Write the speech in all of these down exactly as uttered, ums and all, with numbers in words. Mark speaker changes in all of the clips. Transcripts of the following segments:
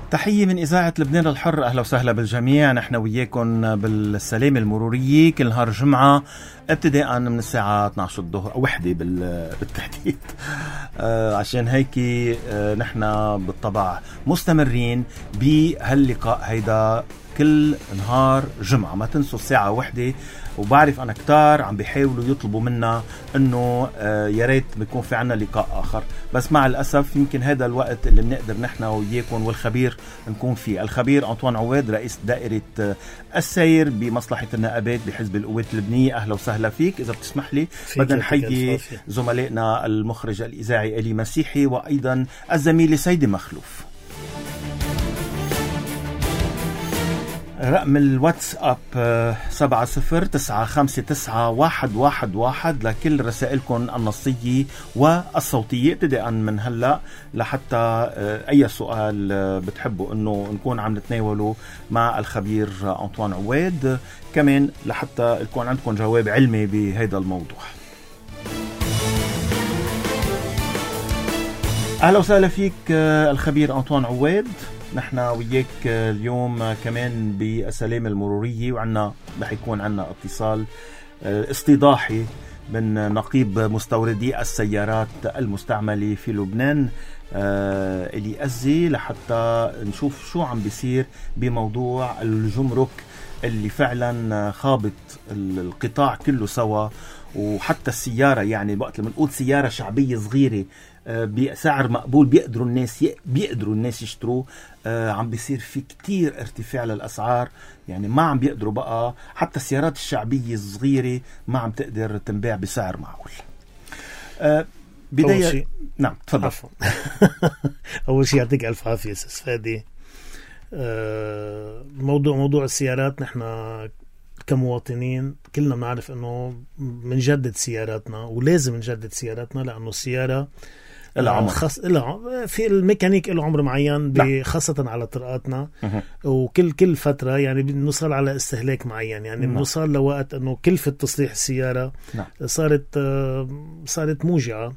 Speaker 1: تحية من إذاعة لبنان الحر، أهلا وسهلا بالجميع. نحن وياكم بالسلامة المرورية كل نهار جمعة ابتداء من الساعة اثنعش الظهر أو وحدة بالتحديد. آه عشان هيك آه نحن بالطبع مستمرين بهاللقاء هيدا كل نهار جمعة. ما تنسوا الساعة وحدة، وبعرف أنا كتار عم بيحاولوا يطلبوا منا أنه آه يا ريت بيكون في عنا لقاء آخر، بس مع الأسف يمكن هذا الوقت اللي بنقدر نحن وياكم والخبير نكون فيه. الخبير أنطوان عواد رئيس دائرة آه السير بمصلحة النقابات بحزب القوات اللبنية، أهلا وسهلا فيك. إذا بتسمح لي بدنا نحيي زملائنا المخرج الإذاعي إلي مسيحي وأيضا الزميل سيدي مخلوف. رقم الواتساب سبعة صفر تسعة خمسة تسعة واحد واحد واحد لكل رسائلكم النصية والصوتية ابتداء من هلأ لحتى أي سؤال بتحبوا أنه نكون عم نتناوله مع الخبير أنطوان عواد، كمان لحتى يكون عندكم جواب علمي بهذا الموضوع. أهلا وسهلا فيك الخبير أنطوان عواد. نحن وياك اليوم كمان بالسلامة المرورية، وعنا رح يكون عنا اتصال استيضاحي من نقيب مستوردي السيارات المستعملة في لبنان إلي أزي، لحتى نشوف شو عم بيصير بموضوع الجمرك اللي فعلا خابط القطاع كله سوا، وحتى السيارة يعني وقت لما نقول سيارة شعبية صغيرة بسعر مقبول بيقدروا الناس بيقدروا الناس يشتروه، آه عم بيصير في كتير ارتفاع للأسعار. يعني ما عم بيقدروا بقى حتى السيارات الشعبية الصغيرة ما عم تقدر تنباع بسعر معقول. آه بداية نعم تفضل.
Speaker 2: أول شيء يعطيك ألف عافية أستاذ فادي. آه موضوع موضوع السيارات، نحن كمواطنين كلنا بنعرف انه منجدد سياراتنا، ولازم نجدد سياراتنا لانه السياره
Speaker 1: العمر
Speaker 2: خاص في الميكانيك له عمر معين، خاصه على طرقاتنا، وكل كل فتره يعني بنوصل على استهلاك معين، يعني بنوصل لوقت انه كلفه تصليح السياره صارت صارت موجعه،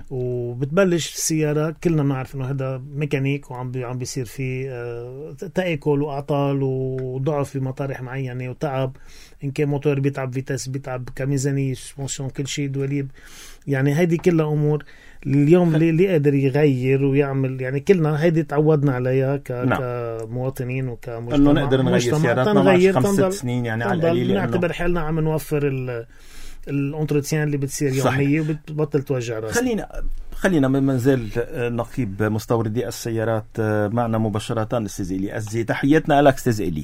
Speaker 2: وبتبلش السيارة كلنا بنعرف انه هذا ميكانيك وعم بي عم بيصير فيه تآكل واعطال وضعف بمطارح معينة وتعب، ان كان موتور بيتعب، فيتاس بيتعب، كميزانية، سسبنسيون، كل شيء دواليب. يعني هيدي كلها امور اليوم اللي قادر يغير ويعمل، يعني كلنا هيدي تعودنا عليها ك... كمواطنين وكمجتمع
Speaker 1: انه نقدر نغير سياراتنا بعد خمس ست سنين، يعني على القليل
Speaker 2: نعتبر حالنا عم نوفر ال الانتروتيان اللي بتصير يومية وبتبطل توجع راسنا.
Speaker 1: خلينا خلينا من زال نقيب مستوردي السيارات معنا مباشرة استاذ إلي أزي. تحياتنا لك استاذ إلي.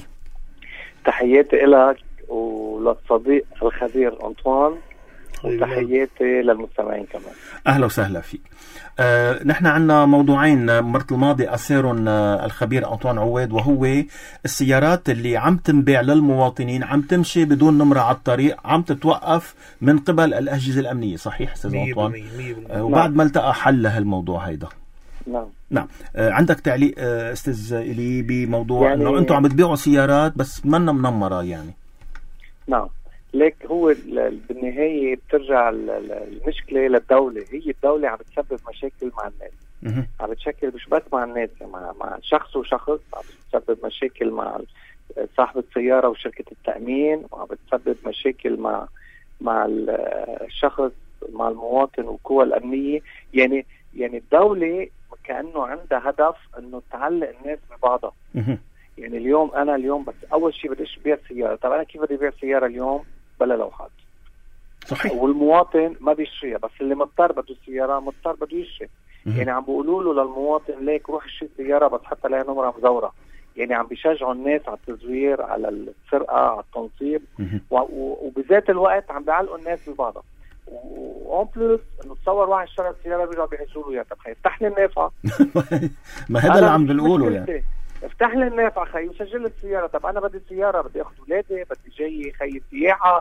Speaker 3: تحياتي لك وللصديق الخبير أنطوان، وتحياتي للمستمعين كمان.
Speaker 1: أهلا وسهلا فيك. آه، نحن عنا موضوعين مرت الماضي أثيرهم آه الخبير أنطوان عواد، وهو السيارات اللي عم تنباع للمواطنين عم تمشي بدون نمرة على الطريق، عم تتوقف من قبل الأجهزة الأمنية، صحيح أستاذ أنطوان؟ آه وبعد ما التقى حل لهالموضوع هيدا.
Speaker 3: نعم
Speaker 1: نعم. آه عندك تعليق آه أستاذ إلي بموضوع يعني أنه أنتم عم تبيعوا سيارات بس منا منمرة يعني؟
Speaker 3: نعم، ليك هو بالنهاية بترجع المشكلة للدولة. هي الدولة عم بتسبب مشاكل مع الناس، عم بتشكل مش بس مع الناس، مع مع شخص وشخص، عم بتسبب مشاكل مع صاحب السيارة وشركة التأمين، وعم بتسبب مشاكل مع مع الشخص، مع المواطن والقوى الأمنية. يعني يعني الدولة كأنه عندها هدف إنه تعلق الناس ببعضها. يعني اليوم أنا اليوم بس أول شيء بدي أبيع سيارة، طب أنا كيف بدي أبيع سيارة اليوم بلا لوحات؟
Speaker 1: صحيح.
Speaker 3: والمواطن ما بيشتريها، بس اللي مضطر بده السيارة مضطر بده يشتري. يعني عم بيقولوا له للمواطن ليك روح اشتري سيارة بس حتى لها نمرة مزورة. يعني عم بيشجعوا الناس على التزوير، على السرقة، على التنصيب، وبذات الوقت عم بيعلقوا الناس ببعضها. وأون بلس إنه تصور واحد اشترى السيارة بيرجعوا بيحجوا له إياها. طب خي افتح لي النافعة.
Speaker 1: ما هذا اللي عم بنقوله يعني.
Speaker 3: افتح لي النافعة خي وسجل السيارة. طب أنا بدي السيارة، بدي أخذ ولادي، بدي جاي خي سياحة،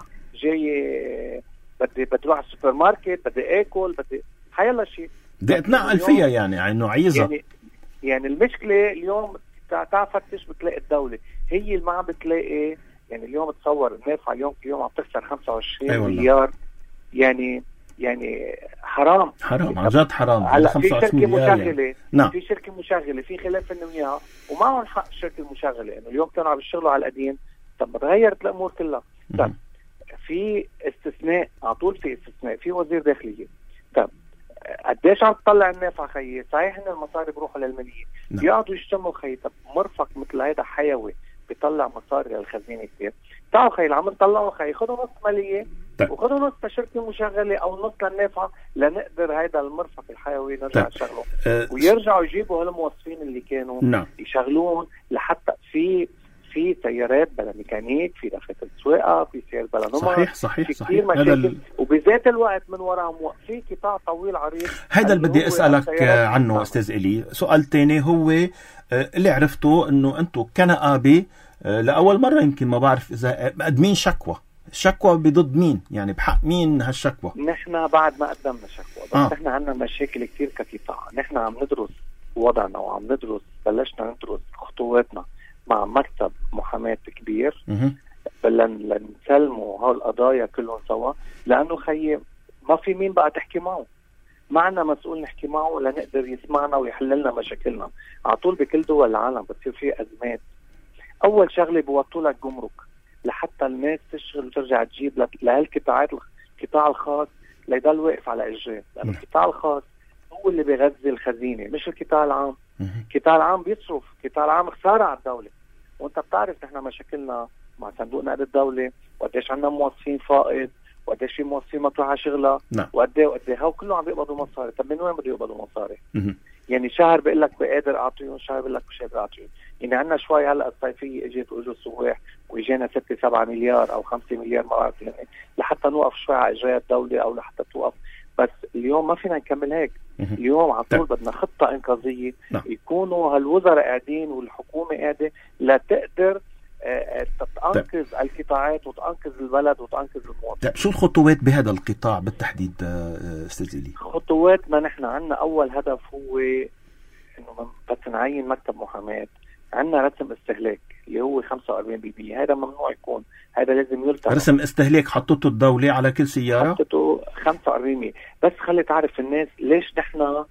Speaker 3: جاي بدي بدي أروح السوبر ماركت، بدي آكل، بدي حيلا شيء
Speaker 1: بدي أتنقل فيها، يعني إنه عايزها.
Speaker 3: يعني يعني المشكلة اليوم تعفتش بتلاقي الدولة هي اللي ما عم بتلاقي. يعني اليوم تصور النافعة اليوم اليوم عم تخسر خمسة وعشرين
Speaker 1: أيوة
Speaker 3: مليار. يعني يعني حرام
Speaker 1: حرام عن جد حرام.
Speaker 3: على في شركة مشغلة
Speaker 1: يعني. نعم.
Speaker 3: في شركة مشغلة في خلاف انه وياها ومعهم حق الشركة المشغلة انه اليوم كانوا عم يشتغلوا على القديم. طب تغيرت الامور كلها. طب في استثناء على طول، في استثناء في وزير داخلية. طب قديش عم تطلع النافعة خيي؟ صحيح ان المصاري بروحوا للمالية بيقعدوا يجتمعوا خيي. طب مرفق مثل هيدا حيوي بيطلع مصاري للخزينة كتير. تعالوا خيي عم نطلعوا خيي خذوا نص مالية وخذوا نص لشركة مشغلة او نص للنافعة لنقدر هيدا المرفق الحيوي نرجع نشغله. أه ويرجعوا يجيبوا هالموظفين اللي كانوا نعم. يشغلون لحتى في في سيارات بلا ميكانيك، في دفاتر سواقه، في سيارات بلا نمر.
Speaker 1: صحيح صحيح
Speaker 3: في
Speaker 1: صحيح.
Speaker 3: هذا ال... وبذات الوقت من وراهم موقفين قطاع طويل عريض.
Speaker 1: هذا اللي بدي اسالك عنه استاذ إلي. سؤال تاني هو اللي عرفته انه انتم كنقابه لاول مره يمكن ما بعرف اذا مقدمين شكوى. شكوى بضد مين؟ يعني بحق مين هالشكوى؟
Speaker 3: نحن بعد ما قدمنا شكوى بس آه. نحن عندنا مشاكل كتير كقطاع. نحن عم ندرس وضعنا وعم ندرس بلشنا ندرس خطواتنا مع مكتب محاماة كبير لنسلموا هالقضايا كلهم سوا، لأنه خيي ما في مين بقى تحكي معه، معنا مسؤول نحكي معه لنقدر يسمعنا ويحللنا مشاكلنا. على طول بكل دول العالم بتصير فيه أزمات، أول شغلة بوطوا لك جمرك لحتى الناس تشتغل وترجع تجيب لهالقطاعات القطاع الخاص ليضل واقف على إجراه، لأن القطاع الخاص هو اللي بيغذي الخزينة مش القطاع العام. القطاع العام بيصرف، القطاع العام خسارة على الدولة. وانت بتعرف نحن مشاكلنا مع صندوق نقد الدولة وقديش عندنا موظفين فائض وقديش في موظفين مطروحة على شغلها وقديه وقديه هاو كله عم بيقبضوا مصاري. طب من وين بده يقبضوا مصاري؟ يعني شهر بيقول لك بقادر اعطيهم، شهر بيقول لك مش قادر اعطيهم. يعني عندنا شوي هلا الصيفية اجت واجوا السواح واجينا ستة سبعة مليار او خمسة مليار ما بعرف يعني لحتى نوقف شوي على اجراءات الدولة او لحتى توقف. بس اليوم ما فينا نكمل هيك. اليوم على طول بدنا خطة إنقاذية يكونوا هالوزراء قاعدين والحكومة قاعدة لا تقدر تنقذ القطاعات وتنقذ البلد وتنقذ المواطن.
Speaker 1: شو الخطوات بهذا القطاع بالتحديد استاذ إلي؟
Speaker 3: خطواتنا نحن عندنا أول هدف هو إنه بس نعين مكتب محاماة. عندنا رسم استهلاك اللي هو خمسة وأربعين بالمية. هذا ممنوع يكون، هذا لازم يلتزم.
Speaker 1: رسم استهلاك حطته الدولة على كل سيارة؟
Speaker 3: حطته خمسة وأربعين بالمية. بس خلي تعرف الناس ليش نحن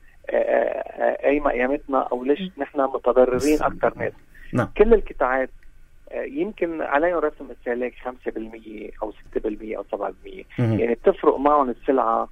Speaker 3: أي ما قيامتنا أو ليش نحن متضررين أكثر ناس.
Speaker 1: نعم.
Speaker 3: كل القطاعات يمكن عليهم رسم استهلاك خمسة بالمية أو ستة بالمية أو سبعة بالمية. يعني بتفرق معهم السلعة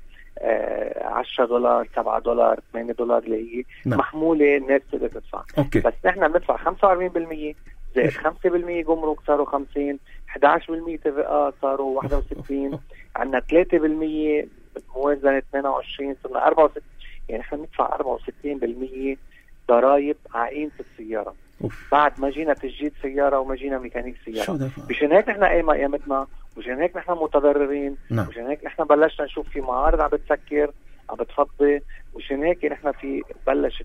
Speaker 3: عشرة دولار سبعة دولار ثمانية دولار اللي هي نعم. محمولة الناس تقدر تدفع.
Speaker 1: أوكي.
Speaker 3: بس نحن بندفع خمسة وأربعين بالمية زائد خمسة بالمية جمرك صاروا خمسين، إحدى عشر بالمية تفقات صاروا واحد وستين، عندنا ثلاثة بالمية موازنة ثمانية وعشرين صرنا أربعة وستين. يعني نحن بندفع أربعة وستين بالمية ضرائب على قيمة السيارة. أوف. بعد ما جينا تجديد سيارة وما جينا ميكانيك سيارة. مشان هيك نحن أي ما قيمتنا، مشان هيك نحن متضررين،
Speaker 1: نعم.
Speaker 3: مشان هيك نحن بلشنا نشوف في معارض عم بتسكر عم بتفضي، مشان هيك نحن في بلشت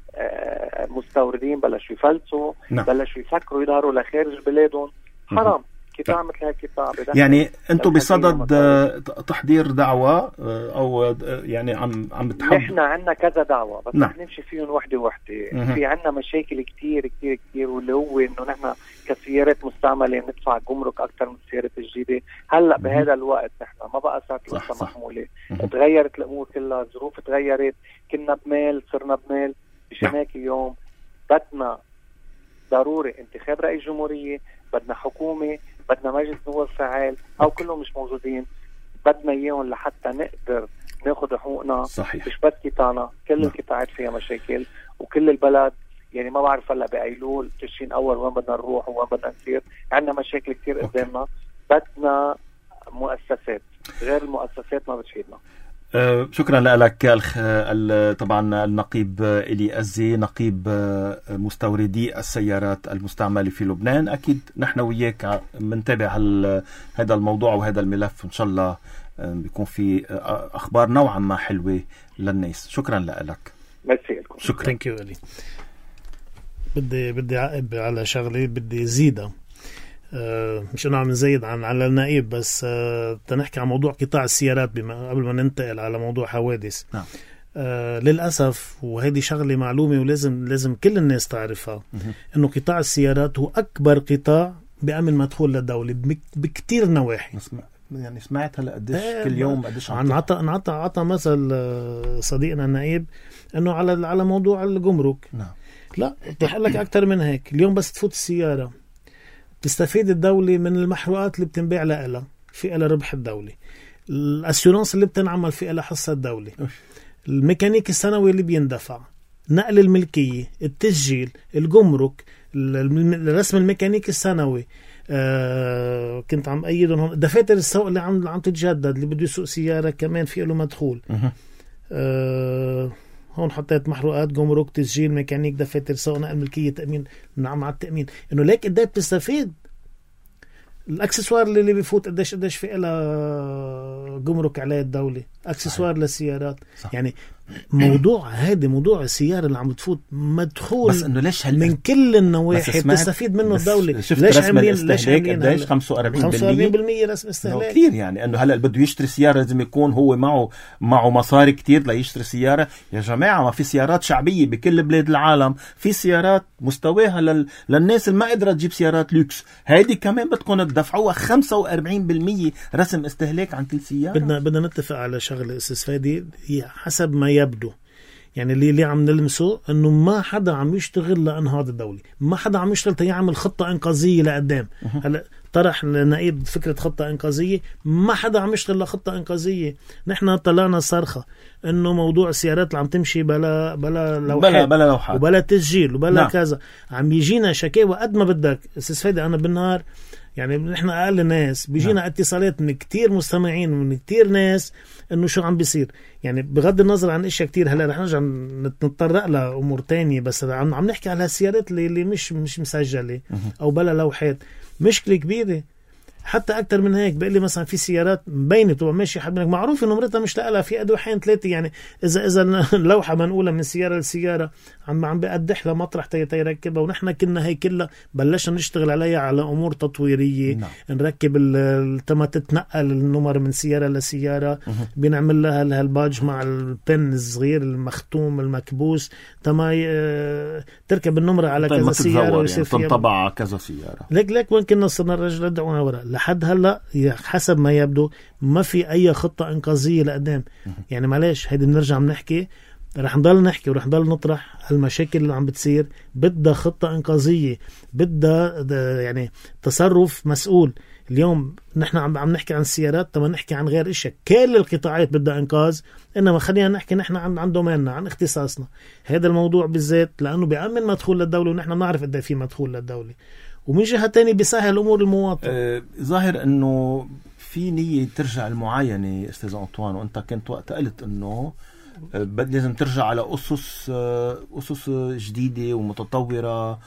Speaker 3: آه مستوردين بلشوا يفلسوا، نعم. بلشوا يفكروا يظهروا لخارج بلادهم. حرام قطاع مثل هالقطاع.
Speaker 1: يعني انتم بصدد تحضير دعوة او يعني عم عم بتحضر؟
Speaker 3: نحن عندنا كذا دعوة بس
Speaker 1: نعم.
Speaker 3: رح نمشي فيهم وحده وحده. في عندنا مشاكل كتير كتير كتير واللي هو انه نحن كسيارات مستعملة ندفع جمرك اكثر من السيارات الجديدة. هلا مم. بهذا الوقت نحن ما بقى صارت القصة محمولة، تغيرت الامور كلها، الظروف تغيرت، كنا بمال صرنا بمال. مشان هيك اليوم بدنا ضروري انتخاب رئيس جمهورية، بدنا حكومة، بدنا مجلس نواب فعال او كلهم مش موجودين. بدنا اياهم لحتى نقدر ناخذ حقوقنا.
Speaker 1: صحيح.
Speaker 3: مش بس قطاعنا، كل القطاعات فيها مشاكل وكل البلد. يعني ما بعرف هلا بايلول تشرين اول وين بدنا نروح وين بدنا نصير. عندنا مشاكل كتير قدامنا. بدنا مؤسسات، غير المؤسسات ما بتفيدنا.
Speaker 1: أه شكرا لك. طبعا النقيب إلي أزي نقيب مستوردي السيارات المستعملة في لبنان. أكيد نحن وياك منتابع هذا الموضوع وهذا الملف، إن شاء الله بيكون في أخبار نوعا ما حلوة للناس. شكرا لك.
Speaker 3: شكرا.
Speaker 2: Thank you إلي. بدي بدي أعقب على شغلة بدي زيدها. أه مش أنا عم نزيد عن على النائب بس أه تنحكي عن موضوع قطاع السيارات بما قبل ما ننتقل على موضوع حوادث.
Speaker 1: نعم.
Speaker 2: أه للأسف وهذه شغلة معلومة ولازم لازم كل الناس تعرفها إنه قطاع السيارات هو أكبر قطاع بيعمل مدخول للدولة بكتير نواحي.
Speaker 1: يعني سمعت هلا قديش كل يوم قديش
Speaker 2: عن عطى عطى عطى مثل صديقنا النائب انه على على موضوع الجمرك.
Speaker 1: نعم.
Speaker 2: لا بدي اقول لك اكثر من هيك. اليوم بس تفوت السياره تستفيد الدوله من المحروقات اللي بتنباع لها، في لها ربح الدوله. الاسيورانس اللي بتنعمل في لها حصه الدوله. الميكانيك السنوي اللي بيندفع، نقل الملكيه، التسجيل، الجمرك، الرسم الميكانيكي السنوي. آه كنت عم أيدهم هون دفاتر السوق اللي عم عم تتجدد، اللي بده يسوق سيارة كمان في له مدخول. آه هون حطيت محروقات، جمرك، تسجيل، ميكانيك، دفاتر سوق، نقل ملكية، تأمين. نعم على التأمين إنه ليك قديش بتستفيد. الأكسسوار اللي, اللي بيفوت قديش قديش في إلها جمرك عليه الدولة، أكسسوار للسيارات. صح. يعني موضوع هذا موضوع السيارة اللي عم بتفوت مدخول
Speaker 1: بس انه ليش هل...
Speaker 2: من كل النواحي بتستفيد منه الدولة.
Speaker 1: ليش عاملين ليش عاملين قديش خمسة وأربعين بالمية
Speaker 2: رسم استهلاك
Speaker 1: كثير. يعني انه هلا بده يشتري سيارة لازم يكون هو معه معه مصاري كتير ليشتري سيارة. يا جماعة ما في سيارات شعبية بكل بلاد العالم، في سيارات مستواها لل... للناس اللي ما قدرت تجيب سيارات لوكس، هيدي كمان بدكم تدفعوها خمسة وأربعين بالمية رسم استهلاك عن كل سيارة.
Speaker 2: بدنا بدنا نتفق على شغلة استاذ فادي حسب ما يبدو. يعني اللي اللي عم نلمسه انه ما حدا عم يشتغل لانهاض الدولة، ما حدا عم يشتغل تيعمل خطة انقاذية لقدام. هلا طرح النائب فكرة خطة انقاذية، ما حدا عم يشتغل لخطة انقاذية. نحن طلعنا صرخة انه موضوع السيارات اللي عم تمشي بلا بلا لوحات
Speaker 1: بلا بلا لوحات
Speaker 2: وبلا تسجيل وبلا
Speaker 1: نعم.
Speaker 2: كذا عم يجينا شكاوى قد ما بدك استاذ فادي. انا بالنهار يعني نحن اقل ناس بيجينا نعم. اتصالات من كتير مستمعين ومن كتير ناس انه شو عم بيصير. يعني بغض النظر عن اشياء كتير، هلا رح نرجع نتطرق لامور تانية، بس عم عم نحكي على السيارات اللي, اللي مش مش مسجله او بلا لوحات. مشكله كبيره. حتى اكتر من هيك بقول لي مثلا في سيارات مبينه بتبقى ماشي حد منك معروف انه مرتها مش لها في ادوحين ثلاثه. يعني اذا اذا اللوحه منقوله من سياره لسياره عم عم بقدح لها مطرح تيركبها. ونحن كنا هي كلها بلشنا نشتغل عليها على امور تطويريه. نعم. نركب تما تتنقل النمر من سياره لسياره، بنعمل لها الباج مع البن الصغير المختوم المكبوس تما تركب النمره على كذا سياره ويصير
Speaker 1: يعني تنطبع على كذا سياره.
Speaker 2: ليك ليك وين كنا صرنا الرجل ردعونا وراء. لحد هلا حسب ما يبدو ما في اي خطه انقاذيه لقدام. يعني معلش هيدي بنرجع بنحكي، رح نضل نحكي ورح نضل نطرح المشاكل اللي عم بتصير. بدها خطه انقاذيه، بدها يعني تصرف مسؤول. اليوم نحن عم عم نحكي عن السيارات، طب نحكي عن غير اشياء. كل القطاعات بدها انقاذ، انما خلينا نحكي نحن عن عن دوميننا، عن اختصاصنا. هذا الموضوع بالذات لانه بيأمن مدخول للدوله، ونحن نعرف قد ايه في مدخول للدوله. ومن جهة تاني بيسهل أمور المواطن.
Speaker 1: آه ظاهر أنه في نية ترجع المعاينة أستاذ أنطوان، وأنت كنت وقت قلت أنه آه لازم ترجع على أسس آه أسس جديدة ومتطورة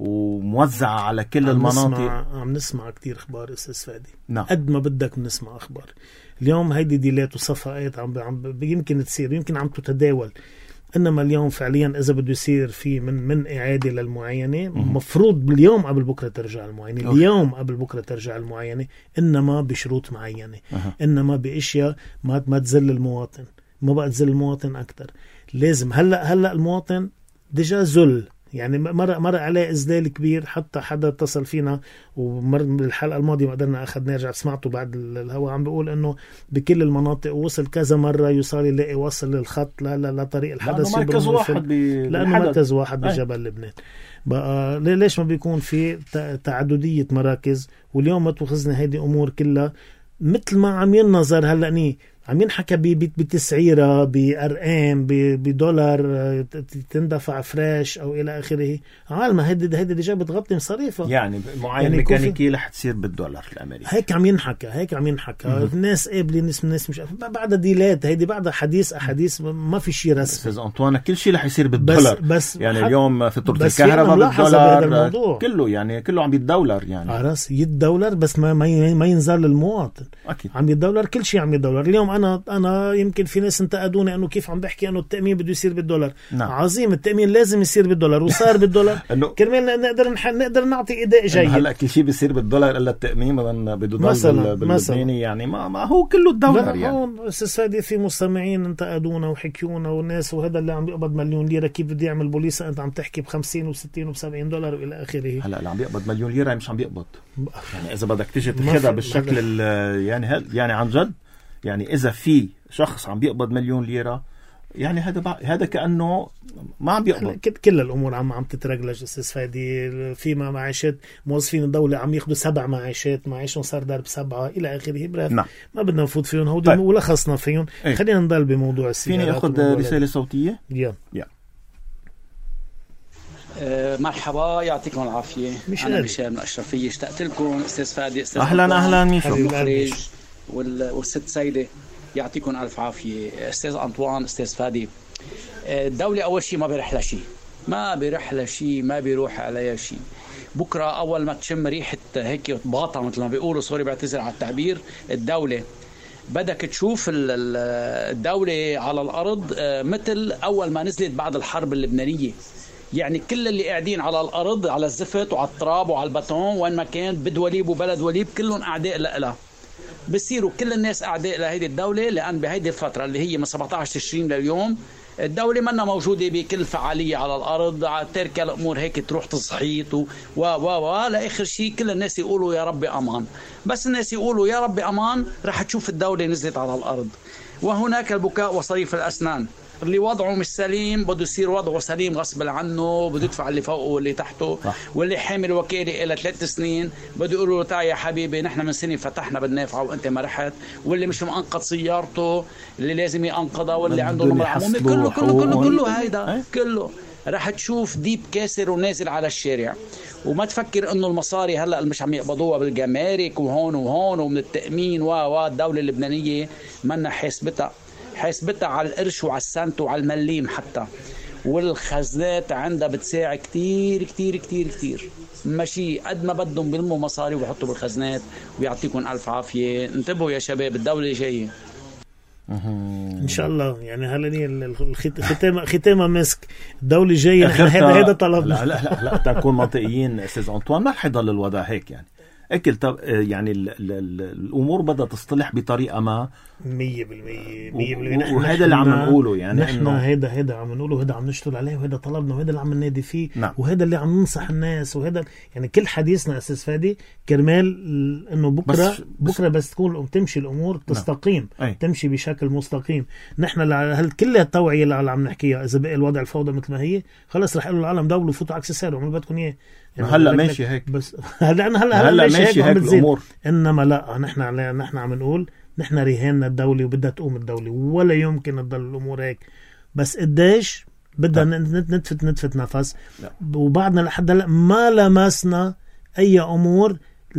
Speaker 1: وموزعة على كل
Speaker 2: عم
Speaker 1: المناطق.
Speaker 2: نسمع عم نسمع كتير أخبار أستاذ فادي.
Speaker 1: نعم.
Speaker 2: قد ما بدك نسمع أخبار. اليوم هيدي ديلات وصفقات عم عم يمكن تصير، يمكن عم تتداول. إنما اليوم فعليا إذا بده يصير في من من إعادة للمعاينة، مفروض باليوم قبل بكرة ترجع المعاينة. أوه. اليوم قبل بكرة ترجع المعاينة، إنما بشروط معينة. أه. إنما بأشياء ما ما تزل المواطن، ما بقى تزل المواطن أكتر. لازم هلا هلا المواطن ديجا زل. يعني مر مر عليه إذلال كبير. حتى حدا اتصل فينا ومر بالحلقة الماضية ما قدرنا أخذ نرجع سمعته بعد الهواء، عم بيقول إنه بكل المناطق وصل كذا مرة يوصل يلاقي وصل للخط لا لا لا طريق الحدث،
Speaker 1: لأنه مركز واحد بي...
Speaker 2: لأنه مركز واحد بجبل لبنان. بقى ليش ما بيكون في تعددية مراكز؟ واليوم ما تأخذنا هذه أمور كلها مثل ما عم ينظر هلأ ني عم ينحكى بتسعيرة بأرقام بدولار تندفع فريش أو إلى آخره. عالم هيدي هيدي ديجا بتغطي مصاريفها.
Speaker 1: يعني معاينة يعني ميكانيكية رح تصير بالدولار الأمريكي.
Speaker 2: هيك عم ينحكى هيك عم ينحكى الناس قابلين ناس من ناس مش بعد ديلات. هيدي بعد حديث أحاديث ما في شيء رسمي.
Speaker 1: أستاذ أنطوان كل شيء رح يصير بالدولار.
Speaker 2: بس, بس
Speaker 1: يعني اليوم فاتورة الكهرباء بالدولار، كله يعني كله عم يتدولار. يعني
Speaker 2: عرس يتدولار بس ما ما ما ينزل للمواطن.
Speaker 1: أكيد
Speaker 2: عم يتدولار كل شيء عم يتدولار. اليوم انا انا يمكن في ناس انتقدوني انه كيف عم بحكي انه التامين بده يصير بالدولار.
Speaker 1: نعم.
Speaker 2: عظيم، التامين لازم يصير بالدولار وصار بالدولار كرمال نقدر نقدر نعطي اداء جيد.
Speaker 1: هلا كل شيء بيصير بالدولار الا التامين مثلا بده يضل باللبناني، يعني ما, ما هو كله الدولار. يعني
Speaker 2: هون استاذ في مستمعين انتقدونا وحكيونا والناس، وهذا اللي عم بيقبض مليون ليره كيف بده يعمل بوليس؟ انت عم تحكي ب خمسين وستين وسبعين دولار والى اخره.
Speaker 1: هلا اللي عم بيقبض مليون ليره مش عم بيقبض، يعني اذا بدك تيجي تاخذها بالشكل يعني هل يعني عن جد، يعني اذا في شخص عم بيقبض مليون ليره يعني هذا هذا كانه ما عم بيقبض.
Speaker 2: كل الامور عم عم تترجلج استاذ فادي. في معاشات موظفين الدوله عم ياخذوا سبع معاشات، معاشهم صار ضرب سبعه الى اخره.
Speaker 1: نعم.
Speaker 2: ما بدنا نفوت فيهم، هودي طيب. ولخصنا فيهم. ايه؟ خلينا نضل بموضوع السيارات.
Speaker 1: فيني اخذ رساله صوتيه؟
Speaker 2: يلا
Speaker 1: يلا.
Speaker 4: أه مرحبا، يعطيكم العافيه.
Speaker 2: ميشيل.
Speaker 4: انا ميشيل من الاشرفيه، اشتقت لكم استاذ فادي، استاذ
Speaker 1: اهلا اهلا ميشو
Speaker 4: المخرج والست سيده، يعطيكم الف عافيه. استاذ انطوان، استاذ فادي، الدوله اول شيء ما بيرح لها شيء، ما بيرح لها شيء، ما بيروح عليها شيء. بكره اول ما تشم ريحه هيك باطه مثل ما بيقولوا، سوري بعتذر على التعبير، الدوله بدك تشوف الدوله على الارض مثل اول ما نزلت بعد الحرب اللبنانيه. يعني كل اللي قاعدين على الارض على الزفت وعلى التراب وعلى البطون وين ما كان، بد وليب وبلد وليب، كلهم اعداء لها. بصيروا كل الناس اعداء لهيدي الدوله، لان بهيدي الفتره اللي هي من سبعة عشر تشرين لليوم الدوله منا موجوده بكل فعاليه على الارض، ترك الامور هيك تروح تصحيط و و و لاخر شيء كل الناس يقولوا يا ربي امان. بس الناس يقولوا يا ربي امان رح تشوف الدوله نزلت على الارض. وهناك البكاء وصريف الاسنان. اللي وضعه مش سليم بده يصير وضعه سليم غصب عنه، بده يدفع اللي فوقه واللي تحته. صح. واللي حامل وكيله إلى ثلاث سنين بده يقولوا له تعال يا حبيبي نحن من سنه فتحنا بالنافعه وانت ما رحت. واللي مش مأنقذ سيارته اللي لازم ينقذها، واللي عنده نمره عمومي، كله كله كله كله هيدا كله رح تشوف ديب كاسر ونازل على الشارع. وما تفكر انه المصاري هلا مش عم يقبضوها بالجمارك وهون وهون ومن التأمين و الدوله اللبنانيه منا حاسبتها حاسبتها على القرش وعلى السنت وعلى المليم حتى. والخزنات عندها بتساعد كتير كتير كتير كتير، ماشي قد ما بدهم بيلموا مصاري ويحطوا بالخزنات. ويعطيكم ألف عافية. انتبهوا يا شباب، الدولة جاية
Speaker 2: ان شاء الله. يعني هلا الختامه ختامه مسك، الدوله جايه، نحن هذا هذا طلبنا.
Speaker 1: لا لا لا, لا تكون منطقيين استاذ انطوان، ما رح يضل الوضع هيك. يعني اكل طب يعني ال ال ال الامور بدها تصطلح بطريقه ما
Speaker 2: مية بالمية مية بالمية.
Speaker 1: وهذا اللي عم نقوله، يعني
Speaker 2: نحن هيدا هيدا عم نقوله، وهذا عم نشتغل عليه، وهذا طلبنا، وهذا اللي عم ننادي فيه.
Speaker 1: نعم.
Speaker 2: وهذا اللي عم ننصح الناس، وهذا يعني كل حديثنا استاذ فادي كرمال انه بكره بس بكره بس تكون تمشي الامور تستقيم.
Speaker 1: نعم.
Speaker 2: تمشي بشكل مستقيم. نحن هل كل التوعيه اللي عم نحكيها اذا بقى الوضع الفوضى مثل ما هي، خلص رح يقولوا العالم دولوا فوتوا عكس السعر وعملوا بدكم اياه.
Speaker 1: يعني هلا ماشي هيك،
Speaker 2: بس هلا هلا هلا,
Speaker 1: هلا ماشي, ماشي هيك, هيك الامور.
Speaker 2: انما لا، نحن نحن عم نقول نحن رهاننا الدولة وبدها تقوم الدولة، ولا يمكن تضل الأمور هيك. بس قديش بدها نتفت نتفت نفس. لا. وبعدنا لحد هلا ما لمسنا أي أمور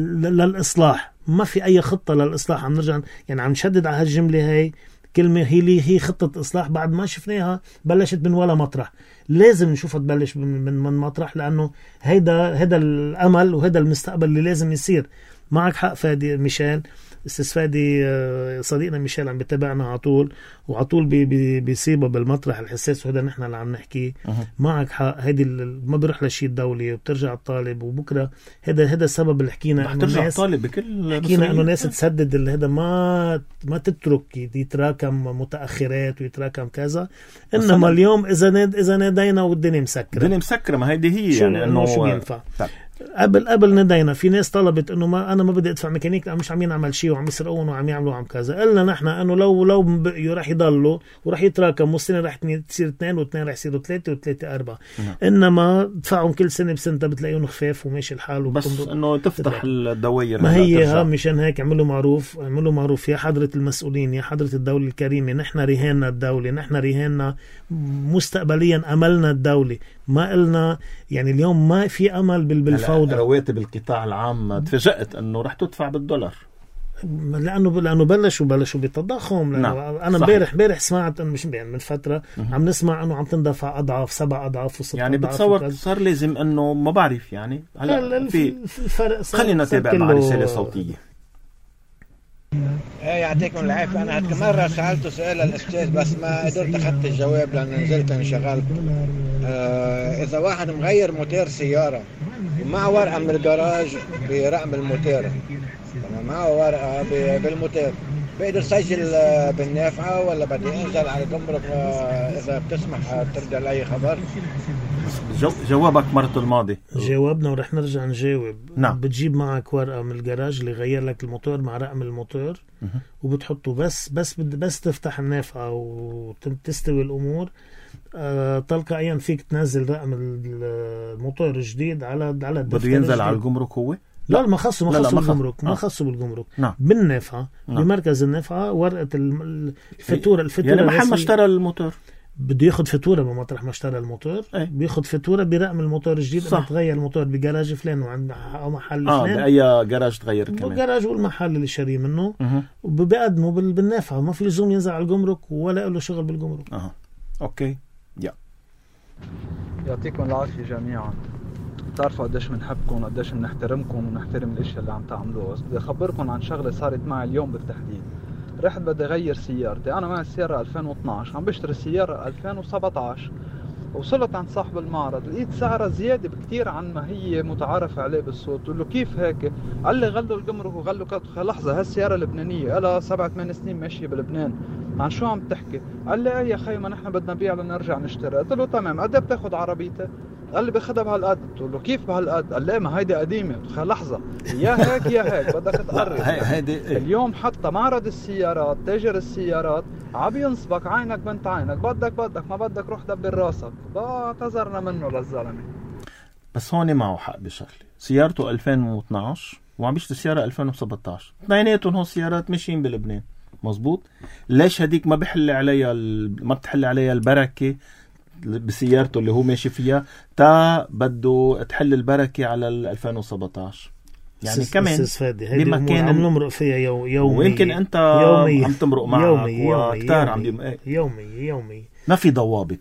Speaker 2: للإصلاح، ما في أي خطة للإصلاح. عم نرجع يعني عم نشدد على هالجملة هاي، كلمة هي لي هي خطة إصلاح بعد ما شفناها بلشت من ولا مطرح. لازم نشوفها تبلش من من, من مطرح، لأنه هيدا هيدا الأمل وهيدا المستقبل اللي لازم يصير. معك حق فادي ميشيل، استاذ فادي صديقنا ميشيل عم بيتابعنا على طول، وعلى طول بي بي بيصيبه بالمطرح الحساس، وهذا نحن اللي عم نحكيه. أه. معك حق، هيدي ما بيروح لشيء الدولي وبترجع الطالب. وبكره هذا هذا السبب اللي حكينا
Speaker 1: انه الناس الطالب بكل
Speaker 2: حكينا انه الناس تسدد هذا، ما ما تترك يتراكم متاخرات ويتراكم كذا. انما اليوم اذا ناد اذا نادينا والدنيا مسكره
Speaker 1: الدنيا مسكره، ما هيدي هي يعني انه
Speaker 2: شو بينفع. قبل قبل ندينا في ناس طلبت انه ما انا ما بدي ادفع ميكانيك لأ مش عم ينعمل شيء وعم يسرقون وعم يعملوا عم كذا. قلنا نحن انه لو لو بقيوا راح يضلوا وراح يتراكم، والسنه راح تصير اثنين واثنين راح يصيروا ثلاثه وثلاثه اربعه. انما دفعهم كل سنه بسنه بتلاقيهم خفاف وماشي الحال،
Speaker 1: بس انه تفتح الدوائر.
Speaker 2: ما هي ها مشان هيك عملوا معروف عملوا معروف يا حضره المسؤولين، يا حضره الدوله الكريمه، نحن رهاننا الدوله، نحن رهاننا مستقبليا املنا الدوله. ما قلنا يعني اليوم ما في امل بالفوضى.
Speaker 1: رواتب القطاع العام تفاجأت انه رح تدفع بالدولار،
Speaker 2: لانه لانه بلشوا بلشوا بالتضخم.
Speaker 1: نعم.
Speaker 2: انا امبارح امبارح سمعت انه مش يعني من فتره م- عم نسمع انه عم تندفع اضعاف سبع اضعاف وست
Speaker 1: يعني
Speaker 2: أضعاف.
Speaker 1: بتصور صار لازم انه ما بعرف يعني هلا في
Speaker 2: الفرق.
Speaker 1: خلينا نتابع مع رساله صوتيه.
Speaker 5: ايه يعطيكم العافية. أنا هذيك مرة سألته سؤال الأستاذ بس ما قدرت أخذت الجواب لأن نزلت انشغلت. آه إذا واحد مغير موتور سيارة ومع ورقة من الجراج برقم الموتور، معه ورقة بالموتور، بقدر يسجل بالنافعة ولا بدي أنزل على الجمرك إذا بتسمح ترجع لأي خبر؟
Speaker 1: جو جوابك مرة الماضي
Speaker 2: جاوبنا ورح نرجع نجاوب.
Speaker 1: نعم.
Speaker 2: بتجيب معك ورقة من الجراج اللي غير لك الموتور مع رقم الموتور وبتحطه بس بس بس تفتح النافعة وتستوي الأمور. آه تلقائيا فيك تنزل رقم الموتور الجديد على على
Speaker 1: الدفتر. بده ينزل على الجمرك هو؟
Speaker 2: لا ما خصه ما خصه بالجمرك ما خصه بالجمرك
Speaker 1: نعم.
Speaker 2: بالنافعة
Speaker 1: نعم.
Speaker 2: بمركز النافعة ورقة الفاتورة الفاتورة
Speaker 1: يعني محل ما اشترى الموتور
Speaker 2: بده ياخد فاتورة بمطرح ما اشترى الموتور.
Speaker 1: ايه؟
Speaker 2: بياخد فاتورة برقم الموتور الجديد انه تغير الموتور بجراج فلان وعند او محل
Speaker 1: اه
Speaker 2: فلان.
Speaker 1: بأي جراج تغير كمان؟
Speaker 2: بالجراج والمحل اللي شاريه منه.
Speaker 1: أه.
Speaker 2: وبقدمه بالنافعة ما في لزوم ينزل على الجمرك ولا له شغل بالجمرك.
Speaker 1: اه اوكي. يا
Speaker 6: يعطيكم العافية جميعا. بتعرفوا قديش بنحبكم وقديش بنحترمكم ونحترم الاشياء اللي عم تعملوها. بس بدي اخبركم عن شغله صارت معي اليوم بالتحديد. رحت بدي اغير سيارتي، انا معي السياره ألفين واثناشر، عم بشتري السياره ألفين وسبعطعش. وصلت عند صاحب المعرض لقيت سعرها زياده بكتير عن ما هي متعارف عليه بالسوق. قلت له كيف هيك؟ قال لي غلوا الجمرك وغلوا كذا. لحظه، هالسياره لبنانيه لها سبع ثمان سنين ماشيه بلبنان. عن شو عم تحكي؟ قال لي ايه يا خي ما نحن بدنا نبيع لنرجع نشتري. قلت له تمام، قد ايه بتاخذ عربيتي؟ قال لي باخذها بهالقد. قلت له كيف بهالقد؟ قال لي ما هيدي قديمه. لحظه، يا هيك يا هيك بدك تقرب.
Speaker 1: هيدي
Speaker 6: اليوم حتى معرض السيارات تاجر السيارات عم ينصبك عينك بنت عينك، بدك بدك ما بدك روح دبر راسك. اعتذرنا منه للزلمه.
Speaker 1: بس هون معه حق بشغله، سيارته ألفين واثناشر وعم بيشتري سياره ألفين وسبعطعش، اثنيناتهم هون سيارات ماشيين بلبنان. مزبوط. ليش هديك ما بحل عليها ما بتحل عليها البركه بسيارته اللي هو ماشي فيها، تا بده تحل البركه على ال ألفين وسبعطعش؟ يعني كمان
Speaker 2: بمكان عم نمرق فيها يو يومي،
Speaker 1: ويمكن انت
Speaker 2: يومي
Speaker 1: عم تمرق معك
Speaker 2: يومي
Speaker 1: وكتار عم
Speaker 2: يومي, يومي يومي
Speaker 1: ما في ضوابط.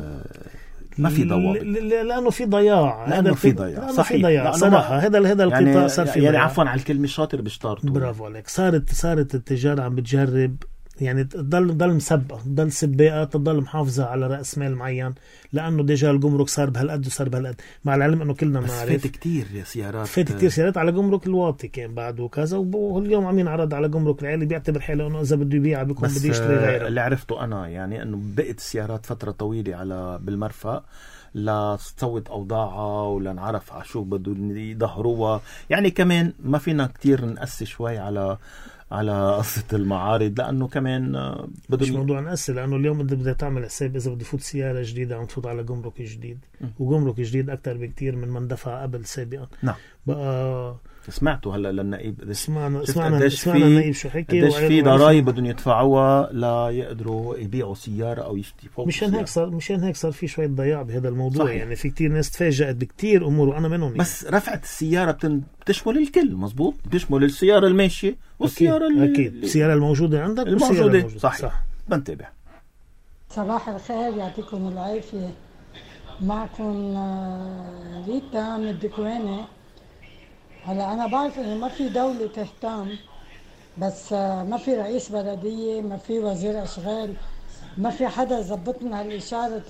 Speaker 1: ما في ضوابط
Speaker 2: لانه في ضياع.
Speaker 1: لانه في ضياع صحيح.
Speaker 2: في ضياع صراحه. هذا هذا القطاع
Speaker 1: يعني
Speaker 2: صار في
Speaker 1: يعني
Speaker 2: ضياع.
Speaker 1: عفوا على الكلمه الشاطر بيشترطوا.
Speaker 2: برافو عليك. صارت صارت التجاره عم بتجرب يعني تضل ضل مسبقه، تضل سباقه، تضل محافظه على راس مال معين، لانه ديجا الجمرك صار بهالقد وصار بهالقد. مع العلم انه كلنا بنعرف
Speaker 1: فات كتير يا سيارات،
Speaker 2: فات كتير سيارات على جمرك الواطي كان بعد وكذا، واليوم عم ينعرض على جمرك العالي. بيعتبر حاله انه اذا بده يبيع بيكون بده يشتري غيره.
Speaker 1: اللي عرفته انا يعني انه بقت السيارات فتره طويله على بالمرفأ لتصوت أوضاعها ولنعرف على شو بدهم يظهروها. يعني كمان ما فينا كتير نقسي شوي على على قصة المعارض، لأنه كمان
Speaker 2: بدهم مش موضوع نقسي، لأنه اليوم أنت بدك تعمل حساب إذا بدي فوت سيارة جديدة عم تفوت على جمرك جديد، وجمرك جديد أكتر بكتير من من دفع قبل سابقا.
Speaker 1: نعم.
Speaker 2: بقى
Speaker 1: سمعتوا هلا للنائب،
Speaker 2: سمعنا سمعنا سمعنا النائب شو حكي،
Speaker 1: قديش في ضرائب بدهم يدفعوها لا يقدروا يبيعوا سياره او يشتروا فوق.
Speaker 2: مشان هيك صار مشان هيك صار في شويه ضياع بهذا الموضوع. صحيح. يعني في كتير ناس تفاجأت بكتير امور وانا منهم.
Speaker 1: بس يعني. رفعت السياره بتن... بتشمل الكل. مزبوط، بتشمل السياره الماشيه والسياره
Speaker 2: اكيد, ال... أكيد. السياره الموجوده عندك
Speaker 1: الموجوده, الموجودة. صحيح. صح. بنتابع.
Speaker 7: صباح الخير، يعطيكم العافيه. معكم ريتا من الدكوانه. هلا أنا بعرف إنه ما في دولة تهتم، بس ما في رئيس بلدية، ما في وزير أشغال، ما في حدا زبط لنا الإشارة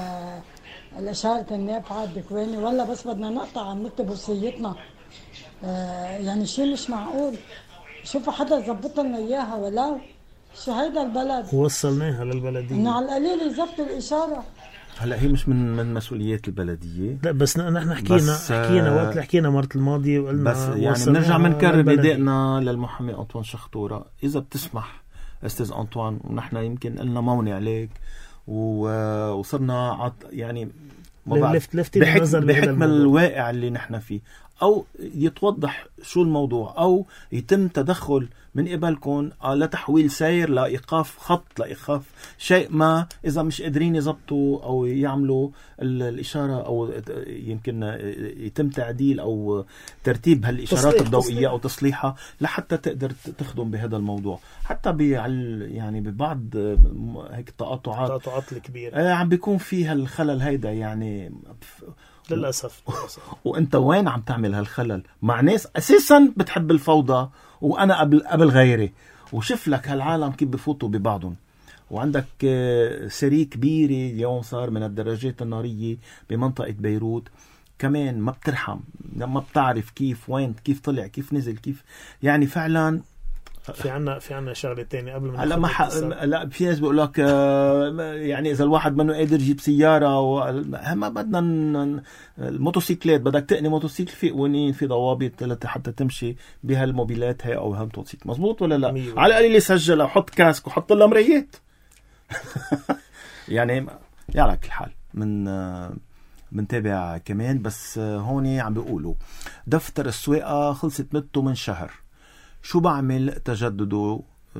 Speaker 7: الإشارة النافعة الدكواني، ولا بس بدنا نقطع عم نكتب وصيتنا. آه يعني شيء مش معقول. شوفوا حدا زبط لنا إياها ولو شو هيدا البلد.
Speaker 2: وصلناها للبلدية
Speaker 7: إنه على القليل يزبط الإشارة.
Speaker 1: هلا هي مش من من مسؤوليات البلديه.
Speaker 2: لا بس نحن حكينا حكينا وقت اللي حكينا مرة الماضية وقلنا
Speaker 1: بس يعني بنرجع بنكرر ندائنا للمحامي أنطوان شخطورة. إذا بتسمح أستاذ أنطوان، ونحن يمكن قلنا موني عليك وصرنا عط يعني
Speaker 2: لفت لفت
Speaker 1: بحكم, بحكم الواقع اللي نحن فيه، أو يتوضح شو الموضوع، أو يتم تدخل من قبلكم لتحويل سير لإيقاف خط لإيقاف شيء ما، إذا مش قادرين يضبطوا أو يعملوا الإشارة، أو يمكن يتم تعديل أو ترتيب هالإشارات الضوئية أو تصليحها لحتى تقدر تخدم بهذا الموضوع. حتى يعني ببعض هيك التقاطعات
Speaker 2: التقاطعات الكبيرة
Speaker 1: آه عم بيكون فيها الخلل هيدا يعني
Speaker 2: للأسف.
Speaker 1: وانت وين عم تعمل هالخلل مع ناس أساسا بتحب الفوضى، وأنا قبل قبل غيري، وشوف لك هالعالم كيف بفوتوا ببعضهم. وعندك سري كبيرة اليوم صار من الدراجات النارية بمنطقة بيروت كمان، ما بترحم، ما بتعرف كيف وين، كيف طلع، كيف نزل، كيف يعني فعلا.
Speaker 2: في عنا في عنا شغله تانية قبل ما
Speaker 1: لا ما ح... لا في ناس بيقول لك يعني اذا الواحد منه قادر يجيب سياره و... ما بدنا ن... الموتوسيكلات بدك تقني موتوسيكل في قوانين، في ضوابط حتى تمشي بهالموبيلات هي او هالموتوسيكل، مزبوط ولا لا؟ مية. على القليل يسجل وحط كاسك وحط له مرايات. يعني على كل حال من بنتابع كمان. بس هون عم بيقولوا دفتر السواقه خلصت مدته من شهر، شو بعمل تجدده؟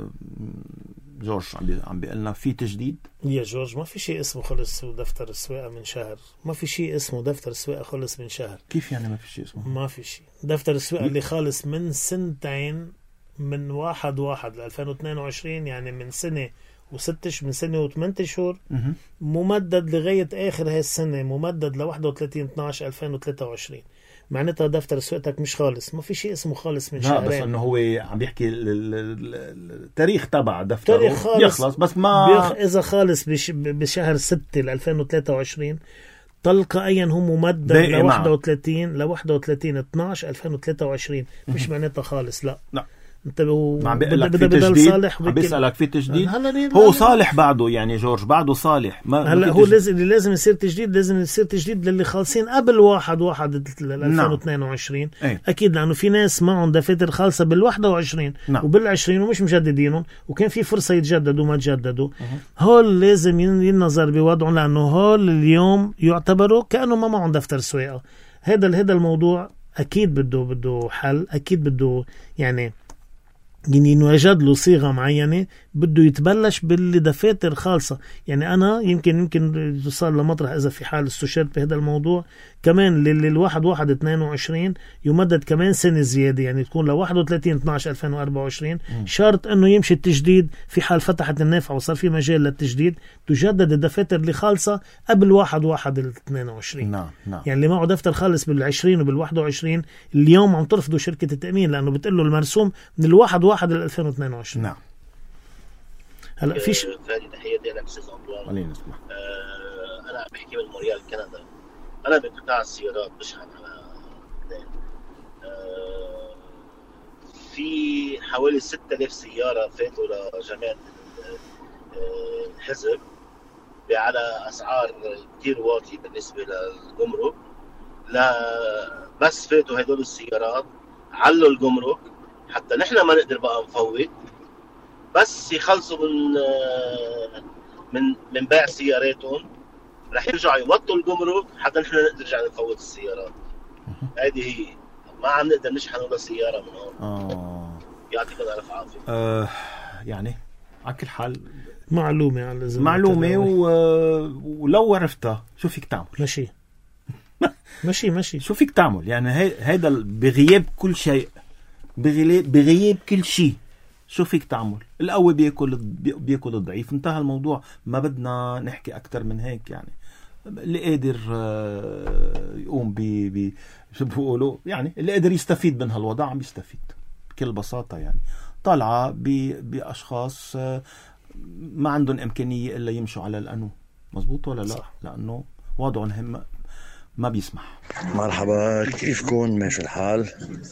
Speaker 1: جورج عم عم بيقلنا في تجديد.
Speaker 2: يا جورج ما في شيء اسمه خلص دفتر السواقه من شهر، ما في شيء اسمه دفتر السواقه خلص من شهر.
Speaker 1: كيف يعني ما في شيء اسمه؟
Speaker 2: ما في شيء. دفتر السواقه اللي خالص من سنتين، من واحد واحد لألفين واثنين وعشرين، يعني من سنه وستش من سنه وثمانية شهور، ممدد لغايه اخر هاي السنه، ممدد ل واحد وثلاثين اثناشر ألفين وثلاثة وعشرين. معناتها دفتر سواقتك مش خالص، ما في شيء اسمه خالص من شهرين.
Speaker 1: لا بس انه هو عم بيحكي التاريخ تبع دفتره يخلص، بس ما
Speaker 2: بيخ... اذا خالص بش... بشهر ستة ألفين وثلاثة وعشرين تلقائيا هو ممدد ل واحد وثلاثين ل واحد وثلاثين اثناشر ألفين وثلاثة وعشرين، مش معناتها خالص. لا
Speaker 1: لا
Speaker 2: انت و...
Speaker 1: عم بيقلك في تجديد، عم بيسألك في تجديد. هو صالح بعده، يعني جورج بعده صالح.
Speaker 2: ما هلا هو لازم اللي لازم يصير تجديد، لازم يصير تجديد للي خالصين قبل واحد واحد ألفين واثنين وعشرين. نعم. اكيد لانه في ناس معهم دفاتر خالصه بالواحد وعشرين نعم. وبالعشرين ومش مجددينهم، وكان في فرصه يتجددوا ما تجددوا. أه. هول لازم ينظر بوضعهم، لانه هول اليوم يعتبروا كانه ما معهم دفتر سواقه. هذا هذا الموضوع اكيد بده بده حل، اكيد بده يعني يعني انه يجد له صيغه معينه، بده يتبلش باللي دفاتر خالصه. يعني انا يمكن يمكن توصل لمطرح اذا في حال استشرت بهذا الموضوع كمان للواحد واحد اثنين وعشرين يمدد كمان سنه زياده، يعني تكون ل واحد وثلاثين اثناشر ألفين وأربعة وعشرين. شرط انه يمشي التجديد في حال فتحت النافعه وصار في مجال للتجديد، تجدد الدفاتر اللي خالصه قبل واحد واحد اثنين وعشرين.
Speaker 1: نعم نعم.
Speaker 2: يعني اللي معه دفتر خالص بالعشرين وبالواحد وعشرين اليوم عم ترفضوا شركه التامين، لانه بتقول له المرسوم من الواحد واحد ألفين واثنين وعشرين.
Speaker 1: نعم.
Speaker 8: هلا فيش فادي تحيه لك استاذ انطوان.
Speaker 1: خلينا نسمع.
Speaker 8: آه انا عم بحكي من مونريال كندا. انا بقطاع السيارات بشحن على لبنان. آه في حوالي ستة آلاف سياره فاتوا لجماعه الحزب على اسعار كثير واطيه بالنسبه للجمرك. لا بس فاتوا هدول السيارات علوا الجمرك حتى نحن ما نقدر بقى نفوت، بس يخلصوا من من من بيع سياراتهم، رح يرجعوا يوطوا الجمرك حتى نحن نقدر نرجع نفوت السيارات. هذه هي، ما عم نقدر نشحن ولا سياره من هون. اه يعطيكم الف عافيه.
Speaker 1: آه يعني على كل حال
Speaker 2: معلومه على زي
Speaker 1: معلومه و... ولو عرفتها شو فيك تعمل؟
Speaker 2: ماشي ماشي ماشي
Speaker 1: شو فيك تعمل؟ يعني هيدا بغياب كل شيء، بغياب بغياب كل شيء، شو فيك تعمل؟ القوي بياكل بياكل الضعيف، انتهى الموضوع. ما بدنا نحكي اكتر من هيك. يعني اللي قادر يقوم ب ب شو بيقولوا، يعني اللي قادر يستفيد من هالوضع عم يستفيد بكل بساطه. يعني طالعه باشخاص ما عندهم امكانيه الا يمشوا على القانون، مزبوط ولا لا؟ صح. لانه وضعهم هم ما بيسمح.
Speaker 9: مرحبا، كيفكم؟ ماشي الحال؟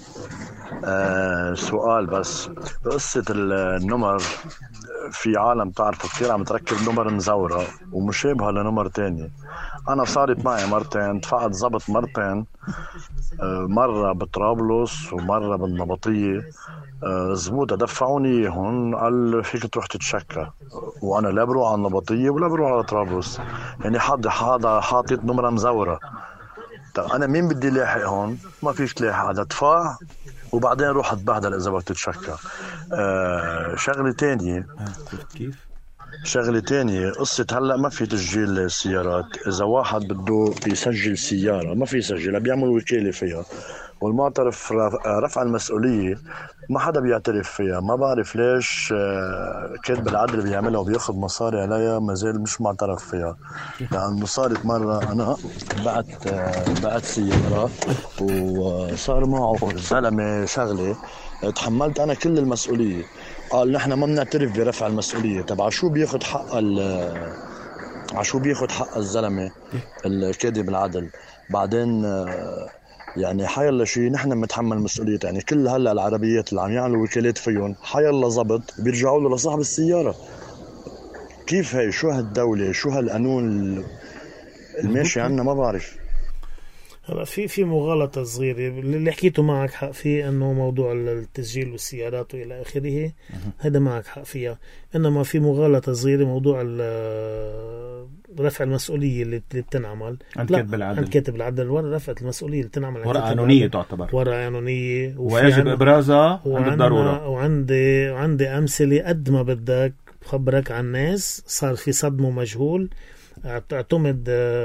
Speaker 9: آه سؤال بس قصة النمر. في عالم تعرفوا كثير عم تركب نمر مزورة ومشابهة لنمر تاني. أنا صارت معي مرتين، دفعت ضبط مرتين، آه مرة بطرابلس ومرة بالنبطية. آه زبوطة دفعوني إياهم، قال فيك تروح تتشكى، وأنا لا بروح على النبطية ولا بروح على طرابلس. يعني حد حدا حاطط نمرة مزورة. طب أنا مين بدي لاحق هون؟ ما فيش تلاحق، هذا دفاع وبعدين روح اتبهدل إذا بدك تتشكى. آه شغلة تانية
Speaker 1: كيف؟
Speaker 9: شغلة تانية قصة هلأ ما في تسجيل السيارات. إذا واحد بده يسجل سيارة ما في يسجلها، بيعمل وكالة فيها، والمعترف رفع المسؤولية ما حدا بيعترف فيها. ما بعرف ليش كاتب العدل بيعملها وبياخد مصاري عليها ما زال مش معترف فيها. لأن صارت مرة أنا بعت بعت سيارة وصار معه زلمة شغلة، تحملت أنا كل المسؤولية، قال نحن ما بنعترف برفع المسؤولية. تبع شو بياخد حق ال عشو بياخد حق الزلمة الكاذب العدل؟ بعدين يعني حيالله شيء نحن بنتحمل مسؤولية. يعني كل هلا العربيات اللي عم يعملوا وكالات فيهم حيالله ضبط بيرجعوا له لصاحب السيارة. كيف هي؟ شو هالدولة؟ شو هالقانون الماشي عنا؟ ما بعرف.
Speaker 2: هلا في في مغالطة صغيرة اللي حكيته معك حق فيه، انه موضوع التسجيل والسيارات والى اخره، هذا معك حق فيها. انما في مغالطة صغيرة موضوع رفع المسؤولية اللي بتنعمل
Speaker 1: عند كاتب العدل.
Speaker 2: عند كاتب العدل ورا رفع المسؤولية اللي بتنعمل
Speaker 1: ورقة قانونية تعتبر
Speaker 2: ورقة قانونية
Speaker 1: ويجب ابرازها عند الضرورة.
Speaker 2: وعندي وعندي امثلة قد ما بدك بخبرك عن ناس صار في صدمه مجهول، تعتمد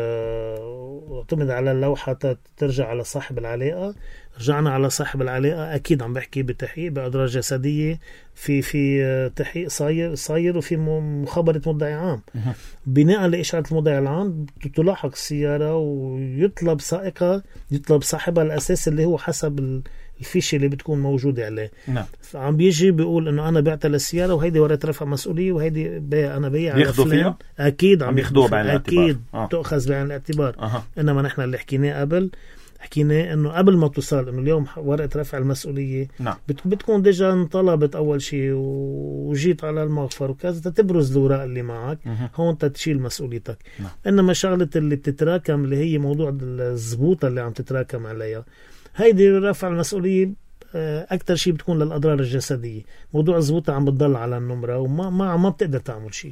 Speaker 2: اعتمد على اللوحة ترجع على صاحب العلاقة. رجعنا على صاحب العلاقة، أكيد عم بحكي بتحقيق بأضرار جسدية، في في تحقيق صاير صاير وفي مخابرة مدعي عام. بناء لإشارة المدعي العام تلاحق السيارة ويطلب سائقها، يطلب صاحبها الأساس اللي هو حسب الفيشة اللي بتكون موجودة عليه.
Speaker 1: نعم.
Speaker 2: فعم بيجي بيقول إنه أنا بعت للسيارة وهيدي ورقة رفع مسؤولية وهيدي بيع أنا بيع على فلان. أكيد عم
Speaker 1: ياخذوها بعين الاعتبار.
Speaker 2: أكيد
Speaker 1: آه.
Speaker 2: تأخذ بعين الاعتبار.
Speaker 1: أه.
Speaker 2: إنما نحن اللي حكيناه قبل حكينا انه قبل ما توصل انه اليوم ورقه رفع المسؤوليه
Speaker 1: نعم.
Speaker 2: بتكون ديجا انطلبت اول شيء وجيت على المغفر وكذا تبرز الاوراق اللي معك.
Speaker 1: مه.
Speaker 2: هون انت تشيل مسؤوليتك.
Speaker 1: نعم.
Speaker 2: انما شغله اللي بتتراكم اللي هي موضوع الزبوطه اللي عم تتراكم عليها، هيدي رفع المسؤوليه اكثر شيء بتكون للاضرار الجسديه. موضوع الزبوطه عم بتضل على النمره وما ما ما بتقدر تعمل شيء.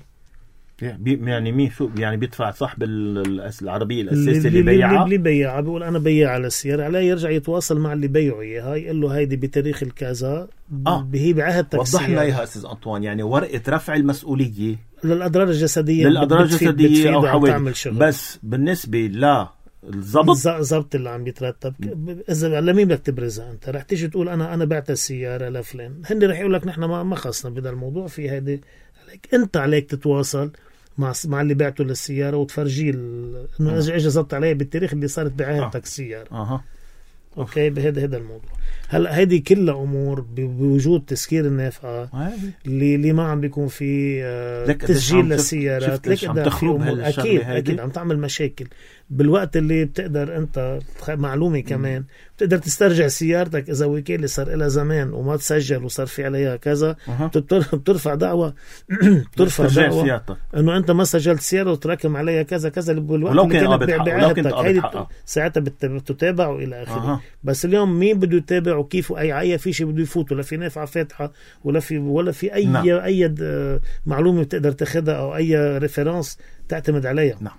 Speaker 1: يعني مين شو يعني بيدفع صاحب العربية الأساسي اللي,
Speaker 2: اللي
Speaker 1: بيعها
Speaker 2: اللي بيعها بيقول أنا بيع على السيارة، عليه يرجع يتواصل مع اللي بيعه إياها يقول له هيدي بتاريخ الكذا
Speaker 1: آه.
Speaker 2: هي بعهدتك.
Speaker 1: وضح لنا إياها أستاذ أنطوان. يعني ورقة رفع المسؤولية
Speaker 2: للأضرار الجسدية
Speaker 1: للأضرار الجسدية أو حوادث، بس بالنسبة لا الضبط
Speaker 2: الضبط اللي عم يترتب إذا لمين بدك تبرزها أنت؟ رح تيجي تقول أنا أنا بعت السيارة لفلان، هن رح يقول لك نحن ما ما خصنا بهذا الموضوع في هيدي. أنت عليك تتواصل مع مع اللي بعته للسيارة وتفرجيه انه اجى اجى ضبط عليه بالتاريخ اللي صارت بعهدتك السيارة.
Speaker 1: اها
Speaker 2: اوكي بهذا هذا الموضوع. هلا هيدي كلها امور بوجود تسكير النافعه اللي اللي ما عم بيكون في آه تسجيل للسيارات. لك قد في امور اكيد اكيد عم تعمل مشاكل بالوقت اللي بتقدر انت معلومه كمان م. بتقدر تسترجع سيارتك اذا وكاله صار لها زمان وما تسجل وصار في عليها كذا. أه. بترفع دعوه بترفع دعوه انه انت ما سجلت سياره وتراكم عليها كذا كذا بالوقت اللي كانت بعهدتك. هيدي ساعتها بتتابع والى اخره. أه. بس اليوم مين بده يتابع وكيف واي اي في شيء بده يفوت ولا في نافعه فاتحه ولا في ولا في اي نعم. اي معلومه بتقدر تاخذها او اي ريفرنس تعتمد عليها.
Speaker 1: نعم.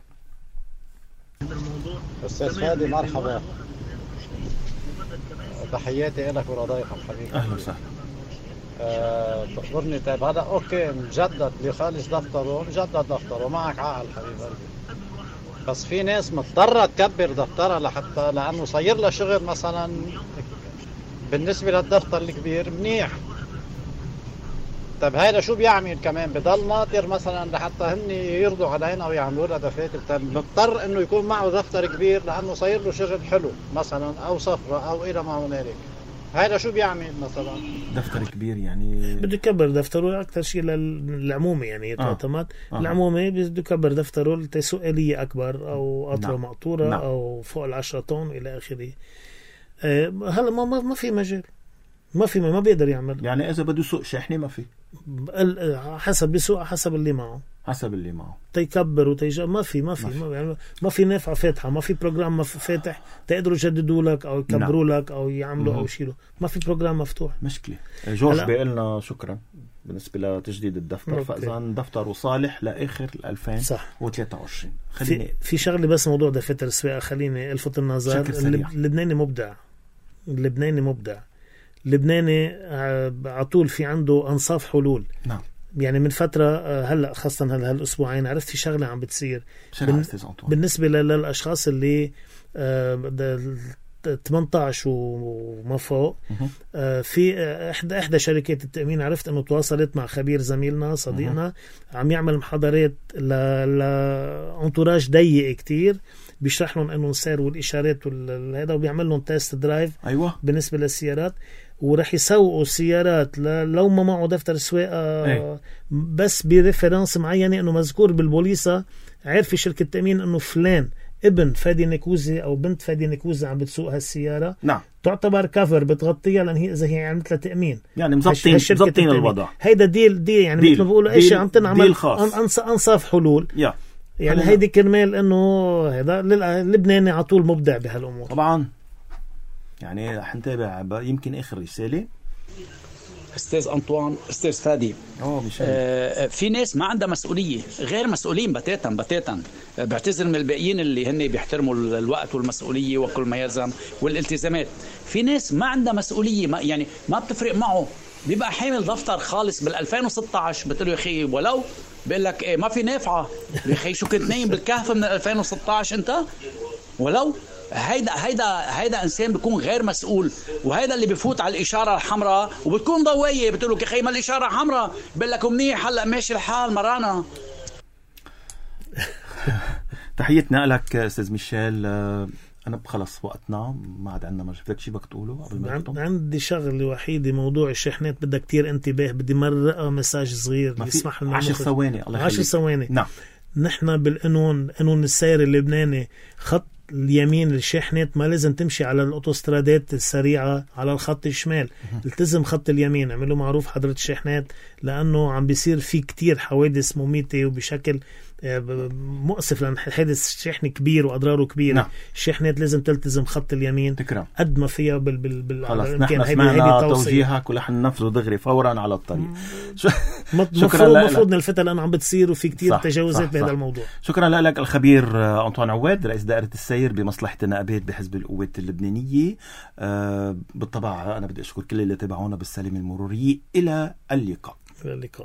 Speaker 5: أستاذ فادي مرحبا، تحياتي لك ولضيفك حبيبي.
Speaker 1: أهلا وسهلا.
Speaker 5: أه تخبرني طيب هذا أوكي مجدد لخالص دفتره مجدد دفتره معك عقل حبيب قلبي، بس في ناس مضطرة تكبر دفترها لحتى لأنه صير لها شغل مثلا بالنسبة للدفتر الكبير منيح. طيب هيدا شو بيعمل كمان؟ بضل ناطر مثلا لحتى هن يرضوا علينا ويعملوا لها دفاتر. طيب مضطر انه يكون معه دفتر كبير لانه صاير له شغل حلو مثلا او صفرة او الى ما هنالك. هيدا شو بيعمل مثلا؟
Speaker 1: دفتر كبير يعني
Speaker 2: بده يكبر دفتره اكثر شيء للعمومه يعني تعتمد آه. آه. العمومه بده يكبر دفتره لتسؤاليه اكبر او قطره نعم. مقطوره نعم. او فوق العشرة طن الى اخره. أه هلا ما ما في مجال، ما في ما بيقدر يعمل.
Speaker 1: يعني اذا بده يسوق شاحنه ما في،
Speaker 2: حسب بيسوق حسب اللي معه
Speaker 1: حسب اللي معه
Speaker 2: تيكبر وتيجا ما في ما في ما, يعني ما في نافعه فاتحه، ما في بروجرام فاتح تقدروا يجددوا لك او يكبروا نعم. لك او يعملوا مم. او يشيلوا. ما في بروجرام مفتوح.
Speaker 1: مشكله. جورج بيقلنا شكرا بالنسبه لتجديد الدفتر، فاذا دفتره صالح لاخر ألفين وثلاثة وعشرين.
Speaker 2: خليني في, في شغله بس موضوع دفاتر السواقه خليني الفت النظر. اللبناني مبدع، اللبناني مبدع اللبناني على طول في عنده انصاف حلول.
Speaker 1: نعم. يعني
Speaker 2: من فترة هلأ خاصة هلا هالأسبوعين عرفت في شغلة عم بتصير
Speaker 1: بن...
Speaker 2: بالنسبة للأشخاص اللي ثمانية عشر وما فوق. في إحدى إحدى شركات التأمين عرفت إنه تواصلت مع خبير زميلنا صديقنا مه. عم يعمل محاضرات لأنتوراج ضيق كتير، بيشرح لهم إنه السير والإشارات وهذا وبيعمل لهم تيست درايف.
Speaker 1: أيوة.
Speaker 2: بالنسبة للسيارات ورح يسوقوا السيارات لو ما معه دفتر سواقة
Speaker 1: ايه.
Speaker 2: بس بريفرنس معينة انه مذكور بالبوليصة، عرف شركة التأمين انه فلان ابن فادي نكوزي او بنت فادي نكوزي عم بتسوق هالسيارة،
Speaker 1: نعم
Speaker 2: تعتبر كفر بتغطيها لان هي اذا هي عملت لها تأمين،
Speaker 1: يعني مزبطين مزبطين الوضع.
Speaker 2: هيدا ديل دي يعني مثل ما بيقولوا ايش عم تنعمل
Speaker 1: أنص
Speaker 2: انصاف حلول
Speaker 1: يا.
Speaker 2: يعني هيدي كرمال انه هذا اللبناني على طول مبدع بهالامور.
Speaker 1: طبعا يعني رح نتابع يمكن اخر رساله.
Speaker 4: استاذ انطوان، استاذ فادي، آه في ناس ما عندها مسؤوليه، غير مسؤولين بتاتا بتاتا. بعتذر من الباقيين اللي هن بيحترموا الوقت والمسؤوليه وكل ما يلزم والالتزامات. في ناس ما عندها مسؤوليه، ما يعني ما بتفرق معه، بيبقى حامل دفتر خالص بال ألفين وستة عشر، بتقول له يا اخي ولو بيقول لك ايه ما في نافعه يا اخي، شو كنت نايم بالكهف من ألفين وستة عشر انت؟ ولو هيدا هيدا هيدا انسان بيكون غير مسؤول، وهيدا اللي بفوت على الاشاره الحمراء وبتكون ضويه، بتقول لك يا اخي ما الاشاره حمراء، بقول لك منيح هلا ماشي الحال مرانا.
Speaker 1: تحياتنا لك استاذ ميشيل. انا خلص وقتنا ما عاد عندنا، ما شفتك شيء بدك تقوله قبل ما نختم؟
Speaker 2: عندي شغله وحيده، موضوع الشحنات بدها كتير انتباه. بدي مرقه مساج صغير يسمح لنا
Speaker 1: عشر ثواني. الله
Speaker 2: عشر ثواني.
Speaker 1: نعم.
Speaker 2: نحن بالقانون قانون السير اللبناني خط اليمين الشاحنات ما لازم تمشي على الاوتوسترادات السريعة على الخط الشمال، التزم خط اليمين. عملوا معروف حضرة الشاحنات، لأنه عم بيصير في كتير حوادث مميتة وبشكل مؤسف، لأن حادث شحن كبير وأضراره كبيرة. نعم. الشاحنات لازم تلتزم خط اليمين
Speaker 1: تكرم
Speaker 2: قد ما فيها بال بال بال
Speaker 1: خلاص نحن سمعنا توجيهك ولح ننفذه دغري فورا على الطريق.
Speaker 2: شكرا. المفروض نلفتها لأنه عم بتصير وفي كتير تجاوزات بهذا الموضوع.
Speaker 1: شكرا لك الخبير أنطوان عواد، رئيس دائرة السير بمصلحة النقابات بحزب القوات اللبنانية. أه بالطبع أنا بدي أشكر كل اللي تابعونا بالسلامة المرورية. إلى اللقاء.
Speaker 2: إلى اللقاء.